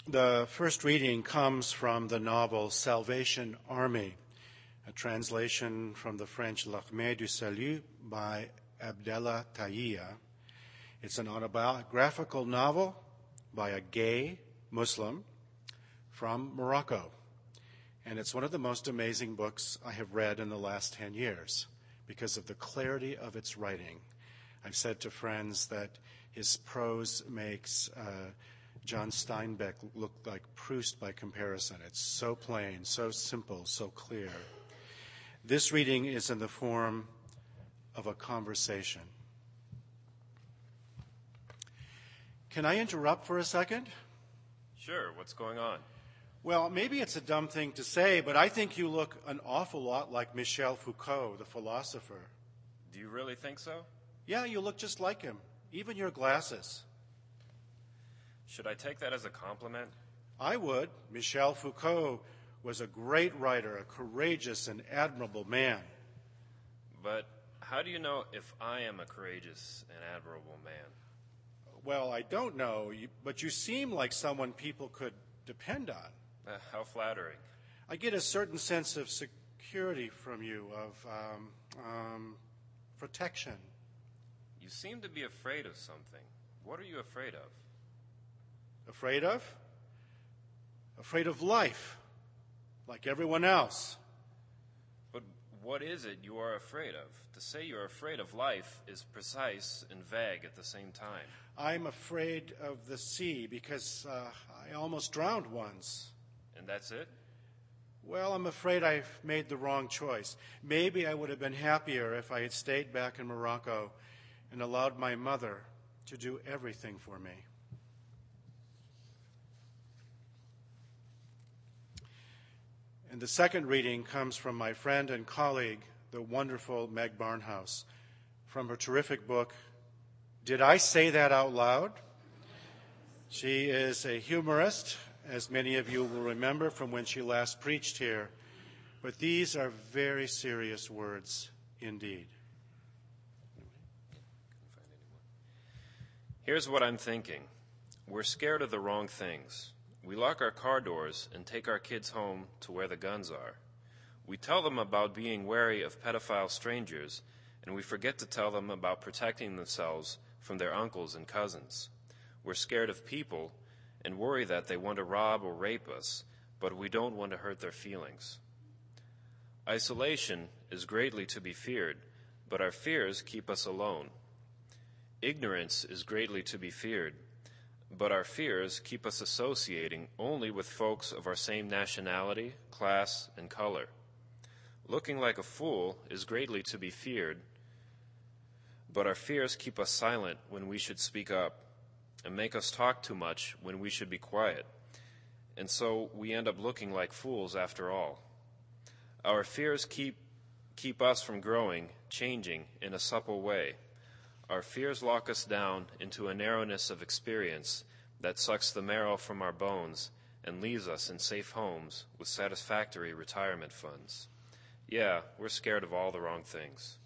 The first reading comes from the novel Salvation Army, a translation from the French L'Armée du Salut by Abdallah Tayyiya. It's an autobiographical novel by a gay Muslim from Morocco. And it's one of the most amazing books I have read in the last 10 years because of the clarity of its writing. I've said to friends that his prose makes John Steinbeck look like Proust by comparison. It's so plain, so simple, so clear. This reading is in the form of a conversation. Can I interrupt for a second? Sure, what's going on? Well, maybe it's a dumb thing to say, but I think you look an awful lot like Michel Foucault, the philosopher. Do you really think so? Yeah, you look just like him, even your glasses. Should I take that as a compliment? I would. Michel Foucault was a great writer, a courageous and admirable man. But how do you know if I am a courageous and admirable man? Well, I don't know, but you seem like someone people could depend on. How flattering. I get a certain sense of security from you, of protection. You seem to be afraid of something. What are you afraid of? Afraid of? Afraid of life, like everyone else. But what is it you are afraid of? To say you're afraid of life is precise and vague at the same time. I'm afraid of the sea because I almost drowned once. And that's it? Well, I'm afraid I've made the wrong choice. Maybe I would have been happier if I had stayed back in Morocco and allowed my mother to do everything for me. And the second reading comes from my friend and colleague, the wonderful Meg Barnhouse, from her terrific book, Did I Say That Out Loud? She is a humorist, as many of you will remember from when she last preached here. But these are very serious words indeed. Here's what I'm thinking. We're scared of the wrong things. We lock our car doors and take our kids home to where the guns are. We tell them about being wary of pedophile strangers, and we forget to tell them about protecting themselves from their uncles and cousins. We're scared of people and worry that they want to rob or rape us, but we don't want to hurt their feelings. Isolation is greatly to be feared, but our fears keep us alone. Ignorance is greatly to be feared, but our fears keep us associating only with folks of our same nationality, class, and color. Looking like a fool is greatly to be feared, but our fears keep us silent when we should speak up and make us talk too much when we should be quiet. And so we end up looking like fools after all. Our fears keep us from growing, changing in a supple way. Our fears lock us down into a narrowness of experience that sucks the marrow from our bones and leaves us in safe homes with satisfactory retirement funds. Yeah, we're scared of all the wrong things.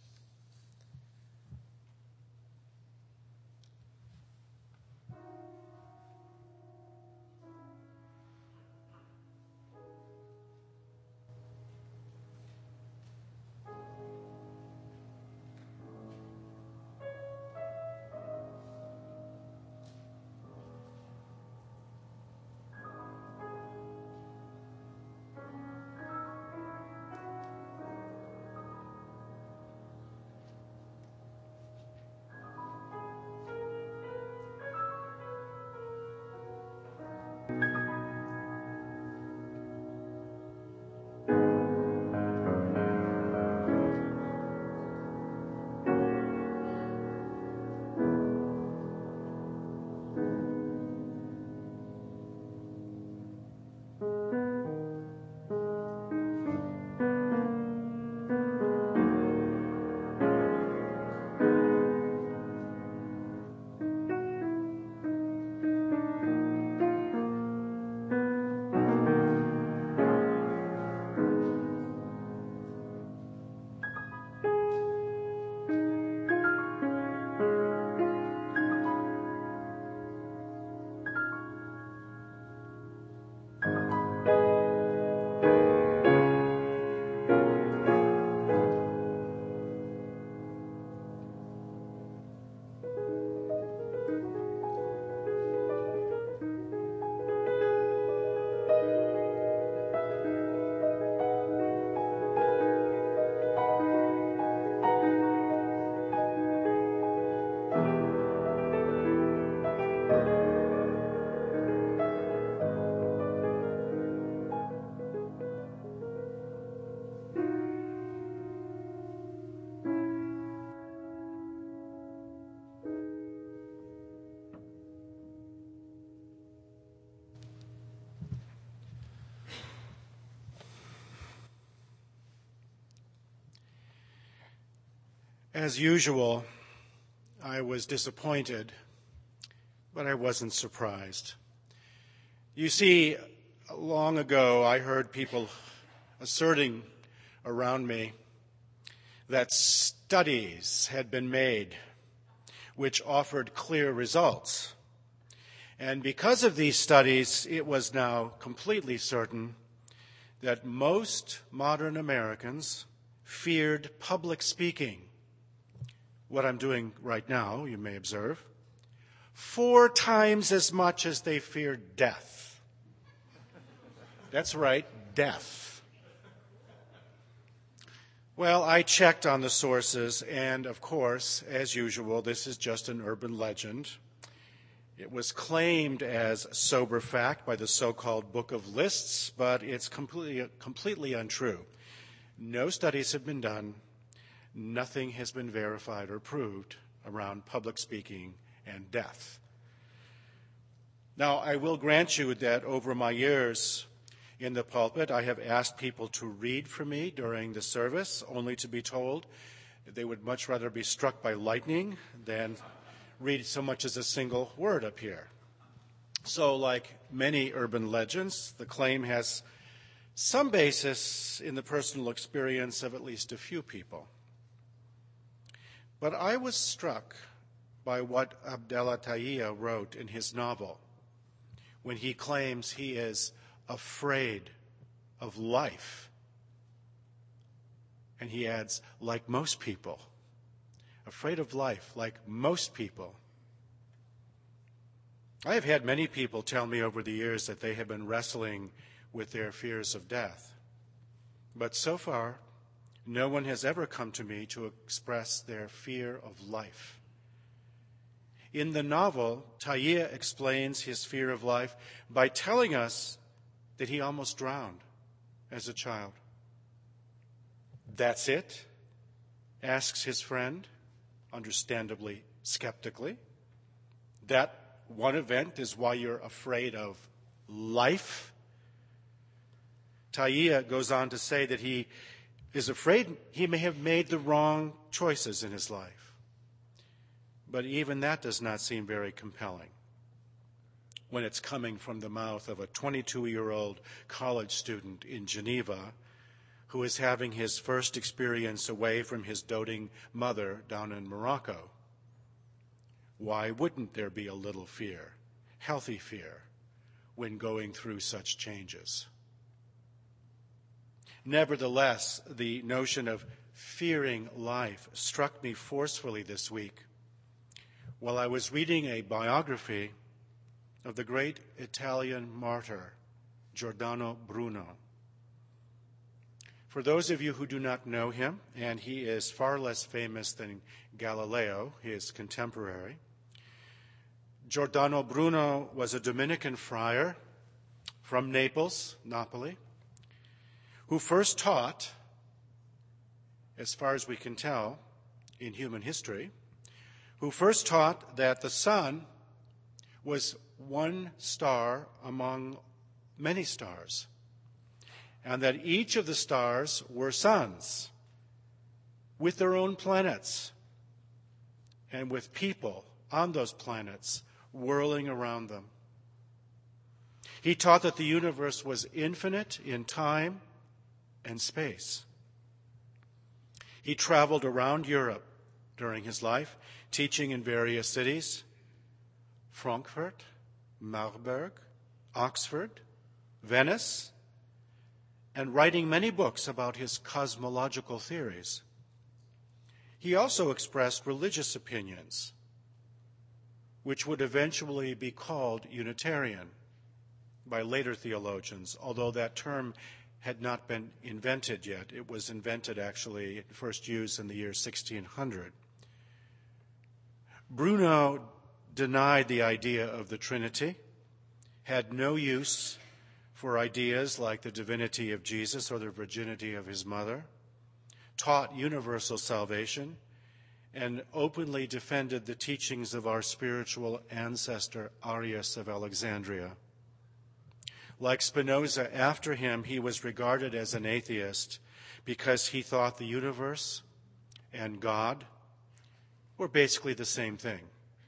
As usual, I was disappointed, but I wasn't surprised. You see, long ago I heard people asserting around me that studies had been made which offered clear results. And because of these studies, it was now completely certain that most modern Americans feared public speaking, what I'm doing right now, you may observe, 4 times as much as they feared death. That's right, death. Well, I checked on the sources, and of course, as usual, this is just an urban legend. It was claimed as sober fact by the so-called Book of Lists, but it's completely untrue. No studies have been done. Nothing has been verified or proved around public speaking and death. Now, I will grant you that over my years in the pulpit, I have asked people to read for me during the service, only to be told that they would much rather be struck by lightning than read so much as a single word up here. So, like many urban legends, the claim has some basis in the personal experience of at least a few people. But I was struck by what Abdallah Tayyiya wrote in his novel when he claims he is afraid of life. And he adds, like most people. Afraid of life, like most people. I have had many people tell me over the years that they have been wrestling with their fears of death. But so far, no one has ever come to me to express their fear of life. In the novel, Tayyiya explains his fear of life by telling us that he almost drowned as a child. That's it? Asks his friend, understandably skeptically. That one event is why you're afraid of life? Tayyiya goes on to say that he is afraid he may have made the wrong choices in his life. But even that does not seem very compelling when it's coming from the mouth of a 22-year-old college student in Geneva who is having his first experience away from his doting mother down in Morocco. Why wouldn't there be a little fear, healthy fear, when going through such changes? Nevertheless, the notion of fearing life struck me forcefully this week while I was reading a biography of the great Italian martyr, Giordano Bruno. For those of you who do not know him, and he is far less famous than Galileo, his contemporary, Giordano Bruno was a Dominican friar from Naples, Napoli, who first taught, as far as we can tell in human history, who first taught that the sun was one star among many stars, and that each of the stars were suns with their own planets and with people on those planets whirling around them. He taught that the universe was infinite in time and space. He traveled around Europe during his life, teaching in various cities: Frankfurt, Marburg, Oxford, Venice, and writing many books about his cosmological theories. He also expressed religious opinions, which would eventually be called Unitarian by later theologians, although that term had not been invented yet. It was invented, actually, first used in the year 1600. Bruno denied the idea of the Trinity, had no use for ideas like the divinity of Jesus or the virginity of his mother, taught universal salvation, and openly defended the teachings of our spiritual ancestor Arius of Alexandria. Like Spinoza, after him, he was regarded as an atheist because he thought the universe and God were basically the same thing.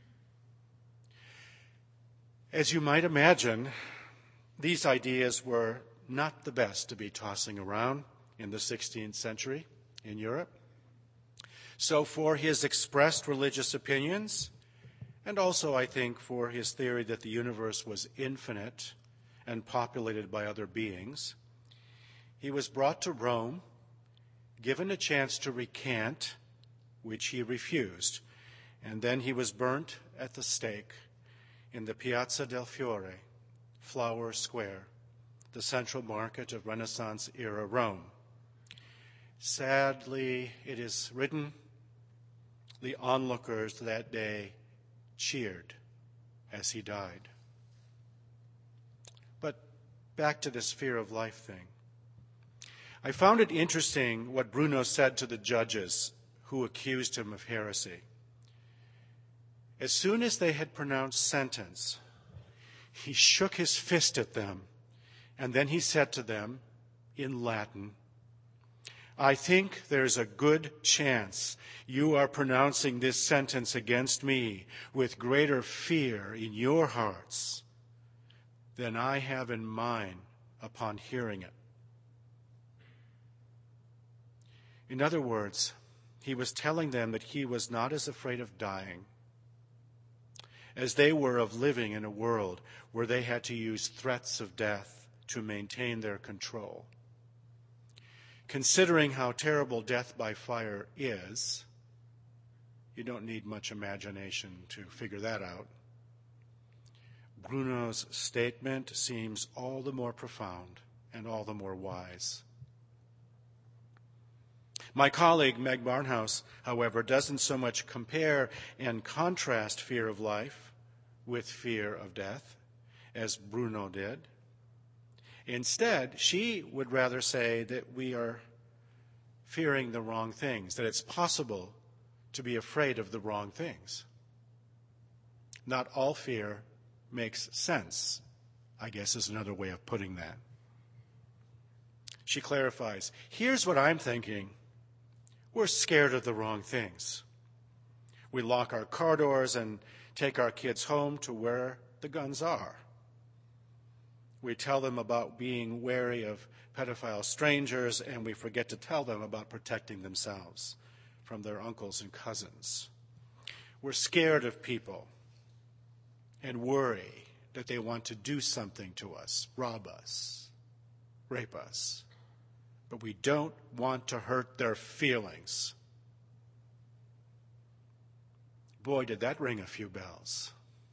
As you might imagine, these ideas were not the best to be tossing around in the 16th century in Europe. So for his expressed religious opinions, and also I think for his theory that the universe was infinite and populated by other beings, he was brought to Rome, given a chance to recant, which he refused, and then he was burnt at the stake in the Piazza del Fiore, Flower Square, the central market of Renaissance-era Rome. Sadly, it is written, the onlookers that day cheered as he died. But back to this fear of life thing. I found it interesting what Bruno said to the judges who accused him of heresy. As soon as they had pronounced sentence, he shook his fist at them, and then he said to them in Latin, I think there's a good chance you are pronouncing this sentence against me with greater fear in your hearts than I have in mine upon hearing it. In other words, he was telling them that he was not as afraid of dying as they were of living in a world where they had to use threats of death to maintain their control. Considering how terrible death by fire is, you don't need much imagination to figure that out. Bruno's statement seems all the more profound and all the more wise. My colleague, Meg Barnhouse, however, doesn't so much compare and contrast fear of life with fear of death as Bruno did. Instead, she would rather say that we are fearing the wrong things, that it's possible to be afraid of the wrong things. Not all fear makes sense, I guess is another way of putting that. She clarifies, here's what I'm thinking. We're scared of the wrong things. We lock our car doors and take our kids home to where the guns are. We tell them about being wary of pedophile strangers, and we forget to tell them about protecting themselves from their uncles and cousins. We're scared of people and worry that they want to do something to us, rob us, rape us. But we don't want to hurt their feelings. Boy, did that ring a few bells.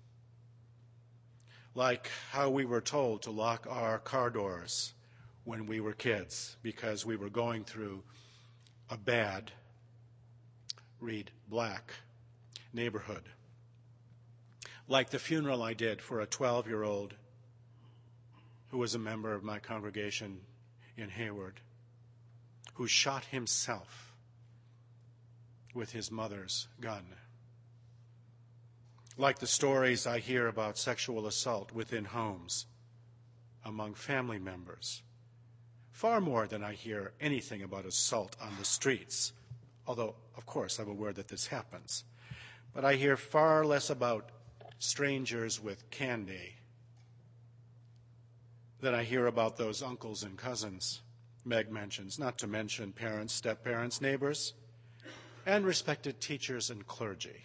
Like how we were told to lock our car doors when we were kids because we were going through a bad, read black, neighborhood. Like the funeral I did for a 12-year-old who was a member of my congregation in Hayward, who shot himself with his mother's gun. Like the stories I hear about sexual assault within homes, among family members, far more than I hear anything about assault on the streets, although, of course, I'm aware that this happens. But I hear far less about strangers with candy than I hear about those uncles and cousins Meg mentions, not to mention parents, step-parents, neighbors, and respected teachers and clergy.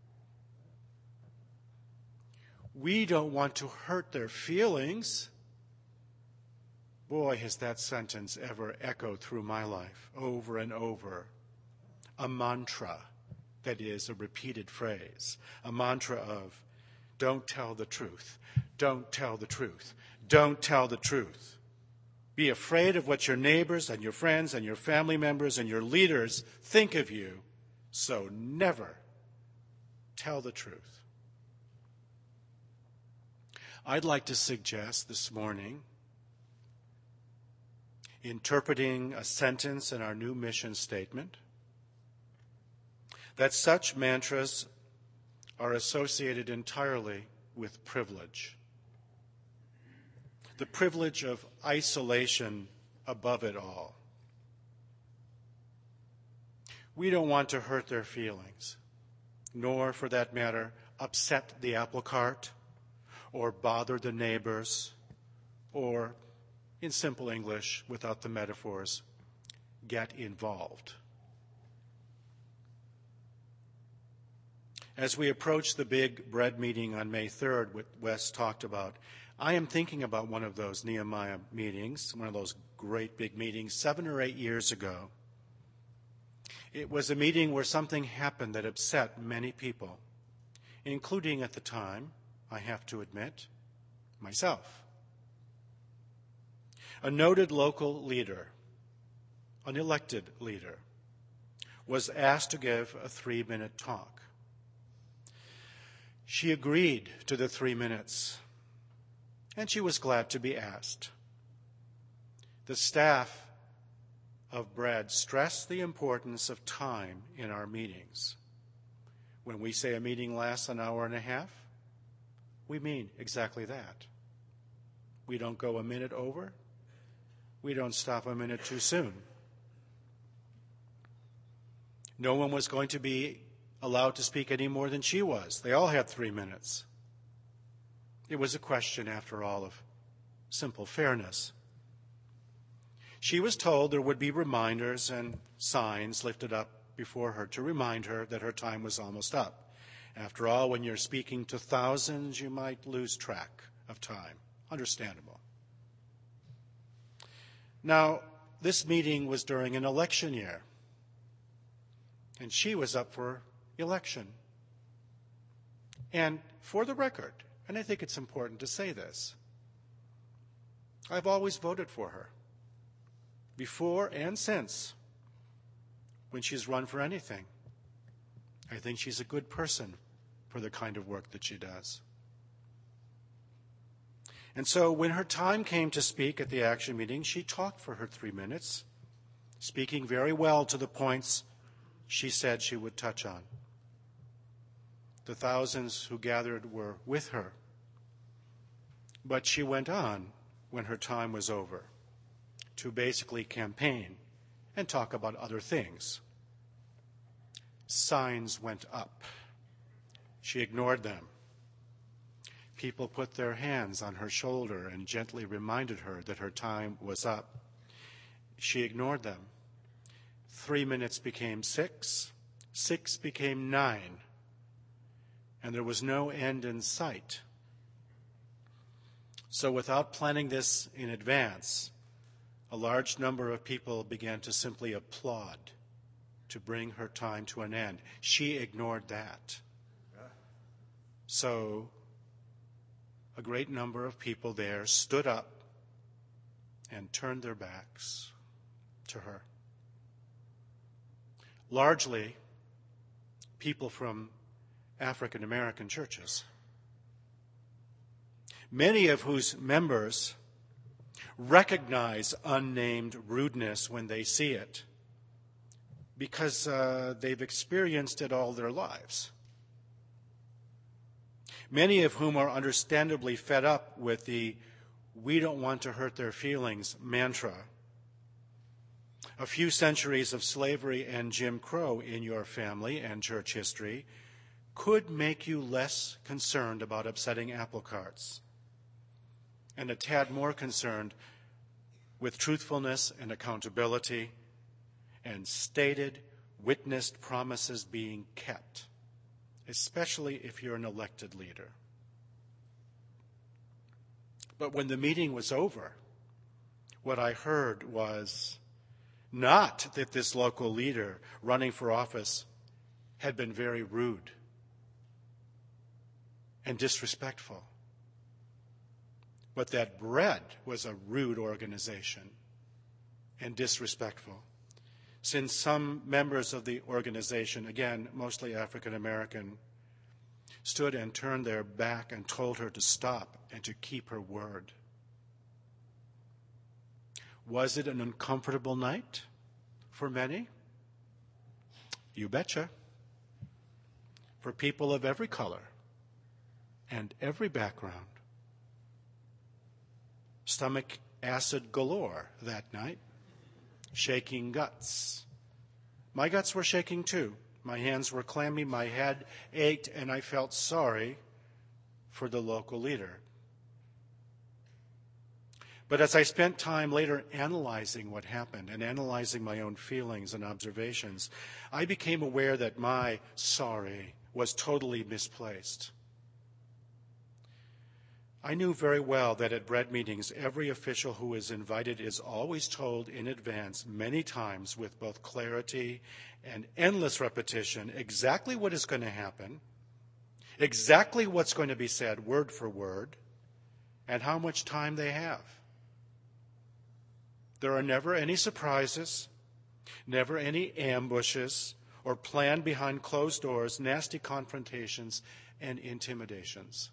We don't want to hurt their feelings. Boy, has that sentence ever echoed through my life, over and over. A mantra, that is, a repeated phrase. A mantra of, don't tell the truth, don't tell the truth, don't tell the truth. Be afraid of what your neighbors and your friends and your family members and your leaders think of you, so never tell the truth. I'd like to suggest this morning, interpreting a sentence in our new mission statement, that such mantras are associated entirely with privilege. The privilege of isolation above it all. We don't want to hurt their feelings. nor, for that matter, upset the apple cart or bother the neighbors, or, in simple English, without the metaphors, get involved. As we approach the big bread meeting on May 3rd, what Wes talked about, I am thinking about one of those Nehemiah meetings, one of those great big meetings 7 or 8 years ago. It was a meeting where something happened that upset many people, including at the time, I have to admit, myself. A noted local leader, an elected leader, was asked to give a 3-minute talk. She agreed to the 3 minutes, and she was glad to be asked. The staff of Bread stressed the importance of time in our meetings. When we say a meeting lasts an hour and a half, we mean exactly that. We don't go a minute over. We don't stop a minute too soon. No one was going to be allowed to speak any more than she was. They all had 3 minutes. It was a question, after all, of simple fairness. She was told there would be reminders and signs lifted up before her to remind her that her time was almost up. After all, when you're speaking to thousands, you might lose track of time. Understandable. Now, this meeting was during an election year, and she was up for election. And for the record, and I think it's important to say this, I've always voted for her, before and since, when she's run for anything. I think she's a good person for the kind of work that she does. And so when her time came to speak at the action meeting, she talked for her 3 minutes, speaking very well to the points she said she would touch on. The thousands who gathered were with her. But she went on when her time was over to basically campaign and talk about other things. Signs went up. She ignored them. People put their hands on her shoulder and gently reminded her that her time was up. She ignored them. 3 minutes became 6, 6 became 9, and there was no end in sight. So without planning this in advance, a large number of people began to simply applaud to bring her time to an end. She ignored that. So a great number of people there stood up and turned their backs to her. Largely, people from African American churches, many of whose members recognize unnamed rudeness when they see it, because they've experienced it all their lives. Many of whom are understandably fed up with the "we don't want to hurt their feelings" mantra. A few centuries of slavery and Jim Crow in your family and church history could make you less concerned about upsetting apple carts and a tad more concerned with truthfulness and accountability and stated, witnessed promises being kept, especially if you're an elected leader. But when the meeting was over, what I heard was not that this local leader running for office had been very rude and disrespectful, but that Bread was a rude organization and disrespectful, since some members of the organization, again, mostly African American, stood and turned their back and told her to stop and to keep her word. Was it an uncomfortable night for many? You betcha. For people of every color and every background. Stomach acid galore that night. Shaking guts. My guts were shaking too. My hands were clammy, my head ached, and I felt sorry for the local leader. But as I spent time later analyzing what happened and analyzing my own feelings and observations, I became aware that my sorry was totally misplaced. I knew very well that at bread meetings, every official who is invited is always told in advance, many times with both clarity and endless repetition, exactly what is going to happen, exactly what's going to be said word for word, and how much time they have. There are never any surprises, never any ambushes, or planned behind closed doors, nasty confrontations and intimidations.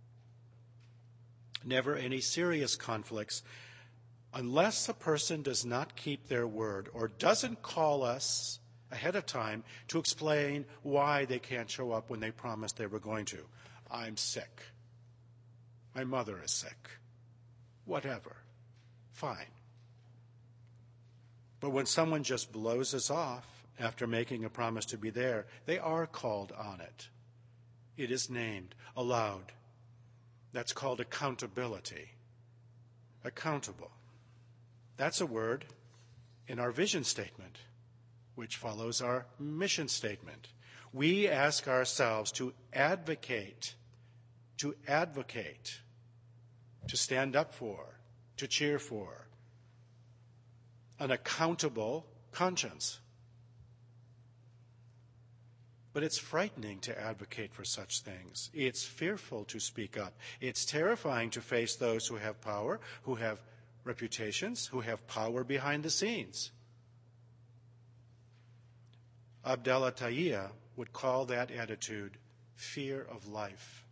Never any serious conflicts, unless a person does not keep their word or doesn't call us ahead of time to explain why they can't show up when they promised they were going to. I'm sick. My mother is sick. Whatever. Fine. But when someone just blows us off after making a promise to be there, they are called on it. It is named aloud. That's called accountability. Accountable. That's a word in our vision statement, which follows our mission statement. We ask ourselves to advocate, to stand up for, to cheer for an accountable conscience. But it's frightening to advocate for such things. It's fearful to speak up. It's terrifying to face those who have power, who have reputations, who have power behind the scenes. Abdallah Tahiya would call that attitude fear of life.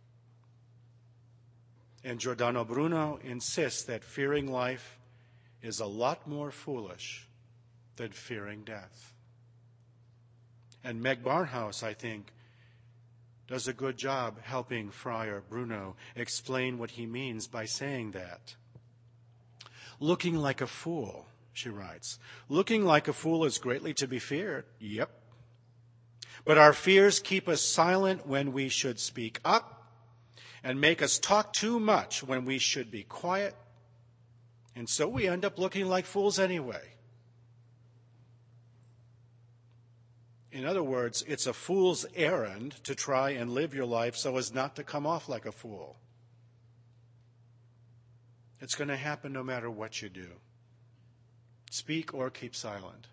And Giordano Bruno insists that fearing life is a lot more foolish than fearing death. And Meg Barnhouse, I think, does a good job helping Friar Bruno explain what he means by saying that. Looking like a fool, she writes. Looking like a fool is greatly to be feared. Yep. But our fears keep us silent when we should speak up and make us talk too much when we should be quiet. And so we end up looking like fools anyway. In other words, it's a fool's errand to try and live your life so as not to come off like a fool. It's going to happen no matter what you do. Speak or keep silent.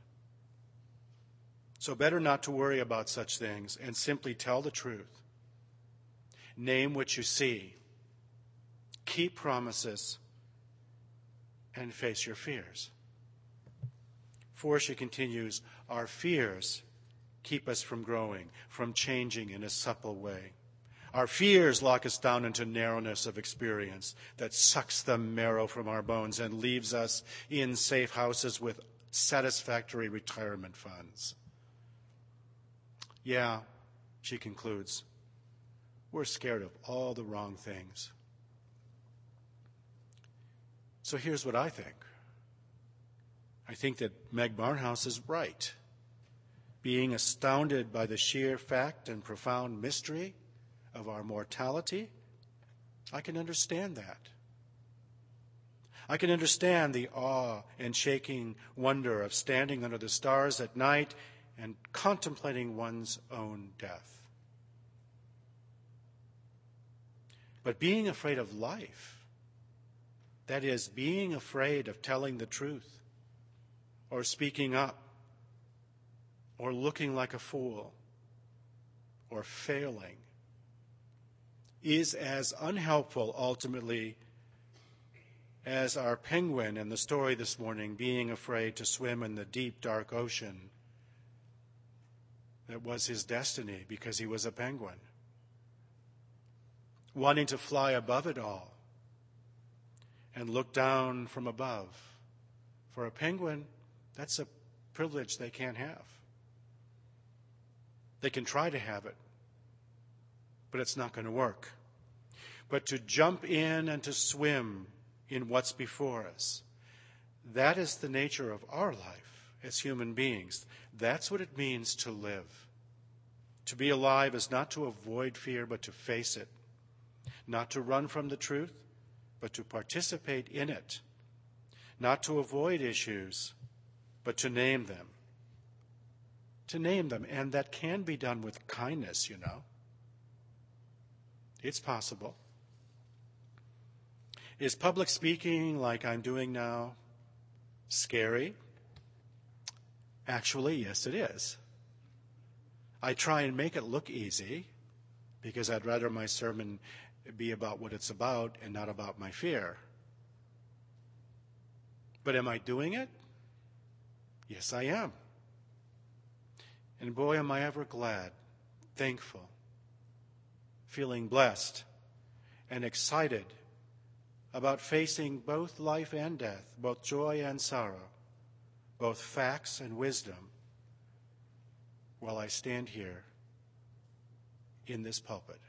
So better not to worry about such things and simply tell the truth. Name what you see. Keep promises and face your fears. For, she continues, our fears keep us from growing, from changing in a supple way. Our fears lock us down into narrowness of experience that sucks the marrow from our bones and leaves us in safe houses with satisfactory retirement funds. Yeah, she concludes, we're scared of all the wrong things. So here's what I think. I think that Meg Barnhouse is right. Being astounded by the sheer fact and profound mystery of our mortality, I can understand that. I can understand the awe and shaking wonder of standing under the stars at night and contemplating one's own death. But being afraid of life, that is, being afraid of telling the truth or speaking up or looking like a fool or failing, is as unhelpful ultimately as our penguin in the story this morning being afraid to swim in the deep, dark ocean that was his destiny because he was a penguin. Wanting to fly above it all and look down from above. For a penguin, that's a privilege they can't have. They can try to have it, but it's not going to work. But to jump in and to swim in what's before us, that is the nature of our life as human beings. That's what it means to live. To be alive is not to avoid fear, but to face it. Not to run from the truth, but to participate in it. Not to avoid issues, but to name them. To name them, and that can be done with kindness, you know. It's possible. Is public speaking like I'm doing now scary? Actually, yes, it is. I try and make it look easy because I'd rather my sermon be about what it's about and not about my fear. But am I doing it? Yes, I am. And boy, am I ever glad, thankful, feeling blessed, and excited about facing both life and death, both joy and sorrow, both facts and wisdom, while I stand here in this pulpit.